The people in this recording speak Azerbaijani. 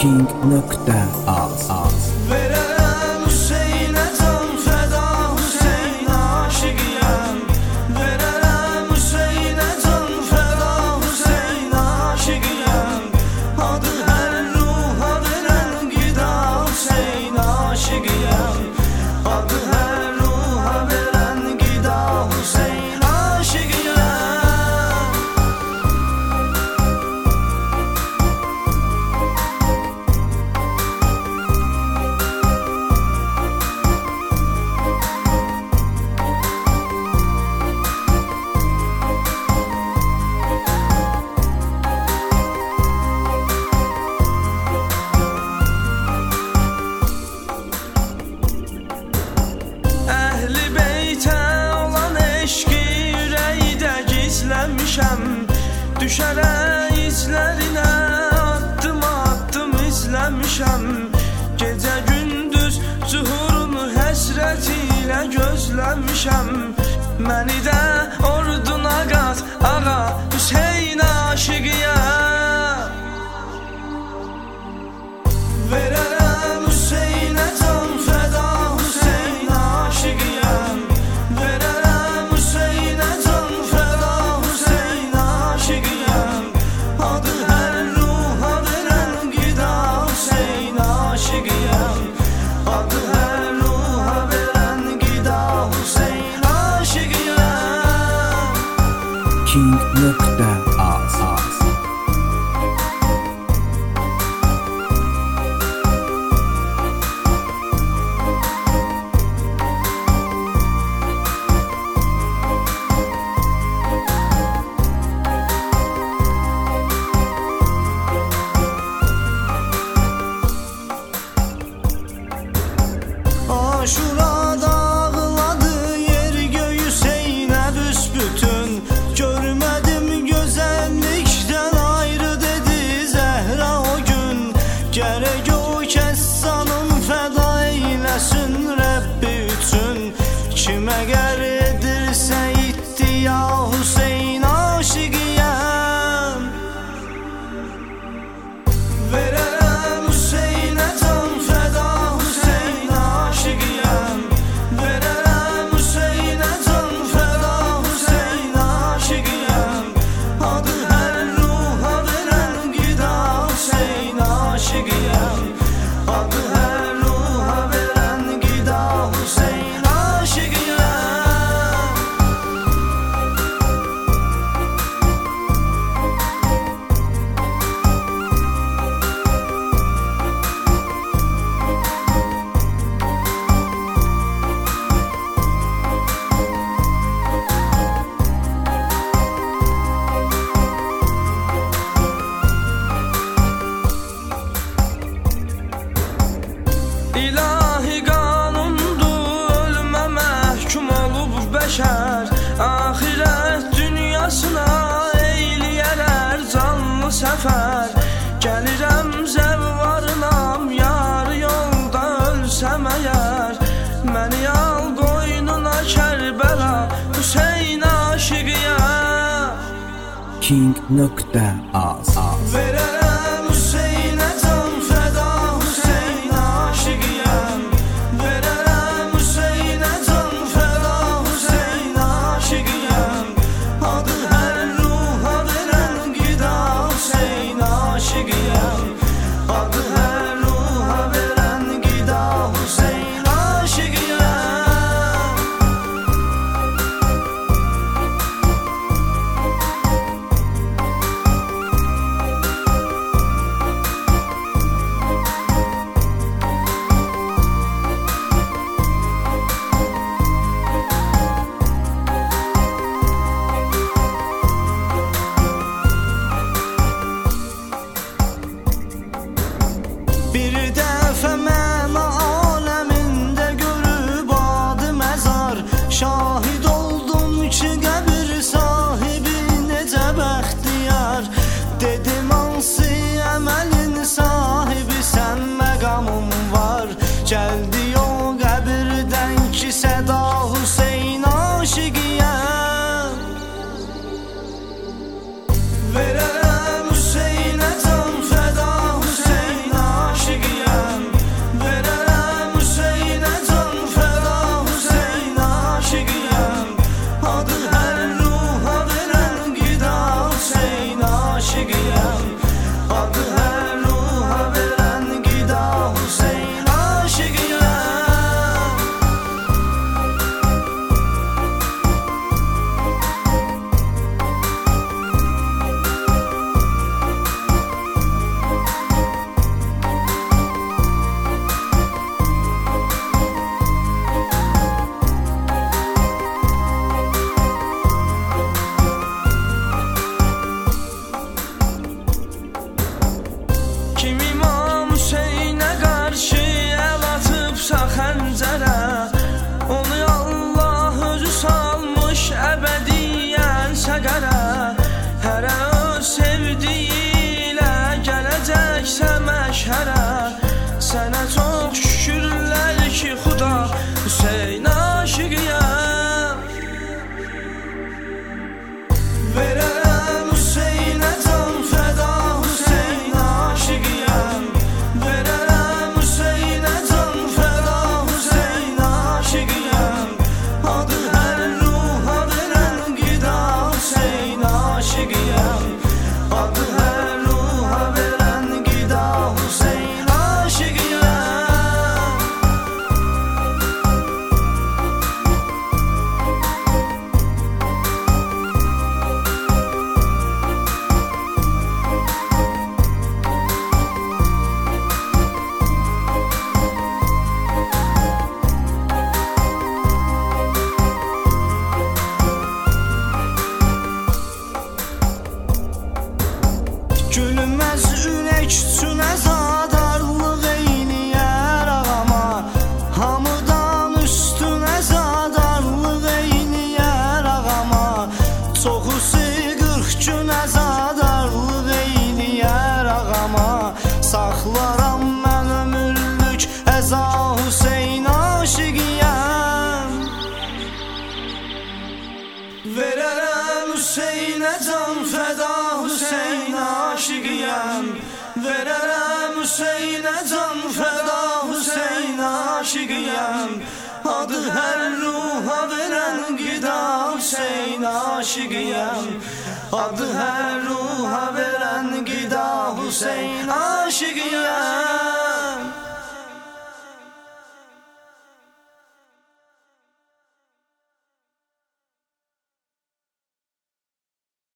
King.az Verem Hüseyin'e can feda, Hüseyin aşıqıyam. Verem Hüseyin'e can feda, Hüseyin aşıqıyam. Adı her ruha veren gida, Hüseyin aşıqıyam. Adı her ruha veren gida, Hüseyin aşıqıyam. Əhli beytə olan eşqi ürəkdə gizləmişəm. Düşərə izlərinə addım izləmişəm. Gecə gündüz zuhurunu həsrət ilə gözləmişəm. Məni də orduna qat, ağa Hüseyin aşıqıyam. Verərəm Hüseyin'e can feda, Hüseyin aşıqıyam. Verərəm Hüseyin'e can feda, Hüseyin aşıqıyam. Adı hər ruha veren gida, Hüseyin aşıqıyam. Adı hər ruha veren gida, Hüseyin aşıqıyam. King.az Aşura dağladı yer göğü Hüseyin'e büsbütün. Görmedim güzellikten ayrı dedi Zehra o gün. Gerek o kessanın feda eylesin Rabbi üçün. Kime gər edirsə itti ya Hüseyin aşıqıyam. Verərəm Hüseyin'e can feda, Hüseyin aşıqıyam. Verərəm Hüseyin'e can feda, Hüseyin aşıqıyam. Adı hər ruha veren gida, Hüseyin aşıqıyam. Adı hər ruha veren gida, Hüseyin aşıqıyam. İlahi qanundur, ölümə məhkum olub bəşər. Axirət dünyasına eyləyərər canlı səfər. Gəlirəm zəvvarınam, yar yolda ölsəm əgər. Məni al qoynuna Kərbəla, Hüseyin aşıqıyam. King.az Verərəm Hüseyin'e can feda, Hüseyin aşıqıyam. Verərəm Hüseyin'e can feda, Hüseyin aşıqıyam. Adı hər ruha veren gida, Hüseyin aşıqıyam. Adı hər ruha veren gida, Hüseyin aşıqıyam. Hüseyn'e can feda, Hüseyn aşıqıyam. Verərəm Hüseyn'e can feda, Hüseyn aşıqıyam. Adı hər ruha verən qida, Hüseyn aşıqıyam. Adı hər ruha verən qida, Hüseyn aşıqıyam.